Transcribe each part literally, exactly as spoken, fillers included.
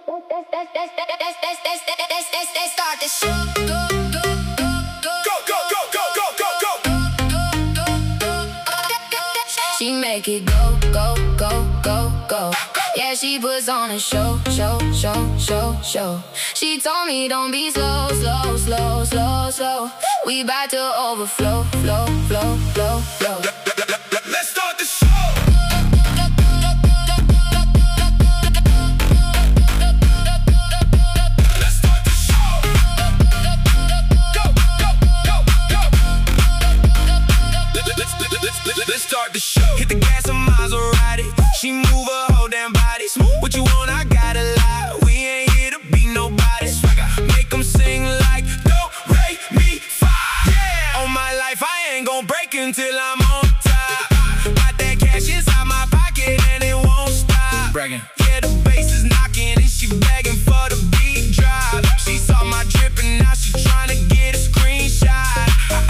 Let's start the show. Go, go, Go, go, go, go, go, go, go. She make it go, go, go, go, go. Yeah, she puts on a show, show, show, show, show. She told me don't be slow, slow, slow, slow, slow. We bout to overflow, flow, flow, flow, flow. Let's start the show. Let's start the show. Go, go, go, go. Let's, let's, let's, let's, let's start the show. Hit the gas and Maserati. She move her whole damn body. What you want, I got a lot. We ain't here to be nobody. Make them sing like do, re, mi, fa. Yeah. On my life, I ain't gon' break until I'm on top. Got that cash inside my pocket and it won't stop. Bragging. Yeah, the bass is knocking and she begging for the beat drop. She saw my drip and now she tryna get a screenshot.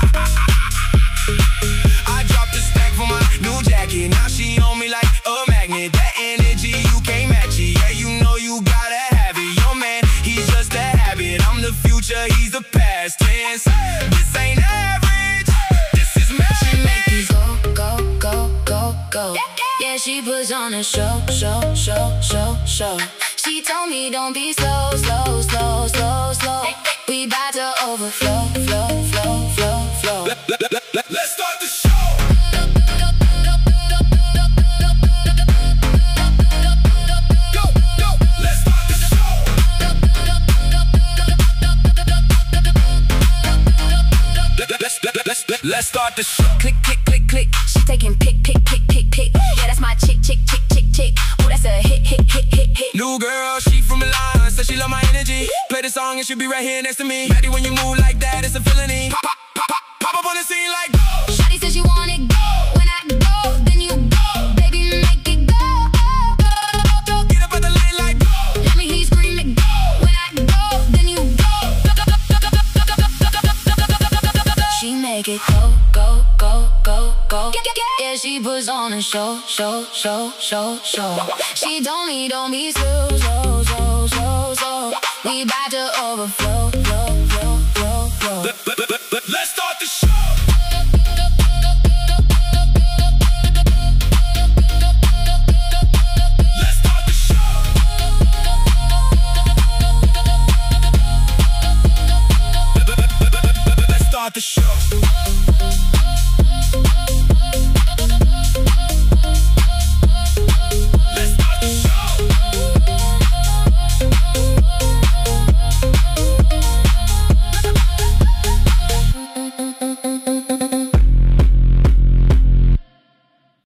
I dropped a stack for my new jacket. Now she on me like a magnet. That energy, you can't match it. Yeah, you know you gotta have it. Your man, he's just a habit. I'm the future, he's the past tense. This ain't average, this is She make magic. me go, go, go, go, go. Yeah, she puts on a show, show, show, show, show. She told me don't be slow, slow, slow, slow, slow. We bout to overflow, flow, flow, flow, flow. Let, let, let, let, let's start the show. Go, go, let's start the show. Let, let, let's, let, let's, let, let's start the show. Click, click, click, click. She taking pick, pick, pick, pick, pick. Yeah, that's my chick, chick, chick, chick, chick. Oh, that's a hit, hit, hit, hit, hit. New girl, she from Milan, said she love my energy. Play the song and she'll be right here next to me. Ready when you move like that, it's a felony. Pop, pop, pop, pop, pop up on the scene like go. Shawty says she want it go. When I go, then you go. Baby, make it go. Get up at the lane like go. Let me hear you scream it go. When I go, then you go. She make it go, go, go, go, go. Yeah, she puts on a show, show, show, show, show. She told me don't be slow, slow, slow, slow, slow. We bout to overflow, flow, flow, flow, flow. Let, let, let, let, let's start the show.